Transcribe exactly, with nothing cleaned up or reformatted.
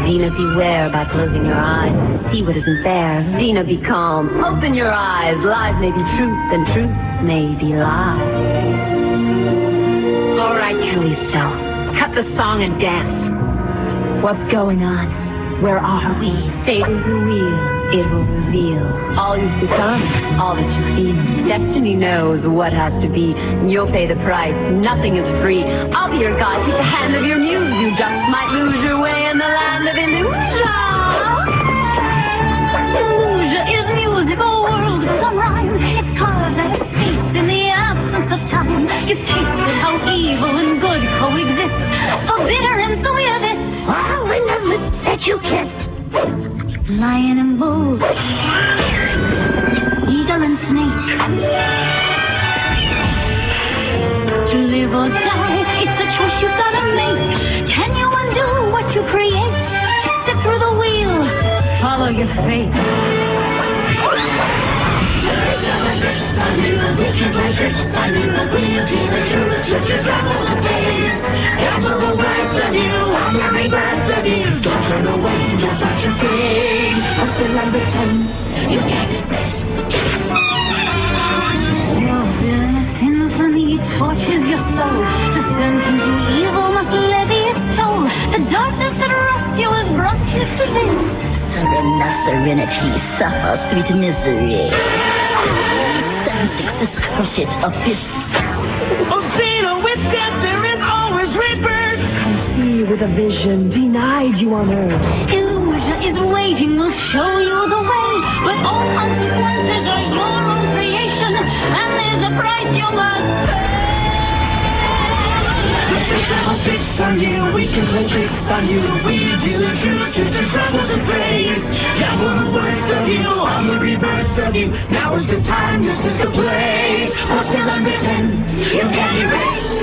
Xena, beware by closing your eyes. See what isn't there. Xena, be calm. Open your eyes. Lies may be truth, and truth may be lies. All right, Callisto. Cut the song and dance. What's going on? Where are we? Fate is the wheel. It will reveal all you've become, all that you feel. Destiny knows what has to be. You'll pay the price. Nothing is free. I'll be your guide. Take the hand of your muse. You just might lose your way in the land of illusion. Illusion is music, a world of rhyme. It's carved out of space in the absence of time. You've tasted how evil and good coexist. So bitter and so we're this. Wow, and the lips that you kissed. Lion and bull, eagle and snake. To live or die, it's a choice you've got to make. Can you undo what you create? Step through the wheel, follow your fate. Don't turn away, don't touch your game. Hustle and pretend you get it. Your bitterness, infamy tortures your soul. The sentence to evil must levy its toll. The darkness that rots you has brought you to this. Surrender, serenity, suffer sweet misery. Seventy-six cursed abyss. Oh, Xena, with death there is always rebirth. See with a vision denied you on earth. Illusion is waiting, will show you the way. But all consequences are your own creation, and there's a price you must pay. The fiction will tricks on you, we can play tricks on you. We do the truth, just the troubles and praise. Yeah, we're the worst of you, I'm the reverse of you. Now is the time, this is the play. Hustle and pretend, you can't erase.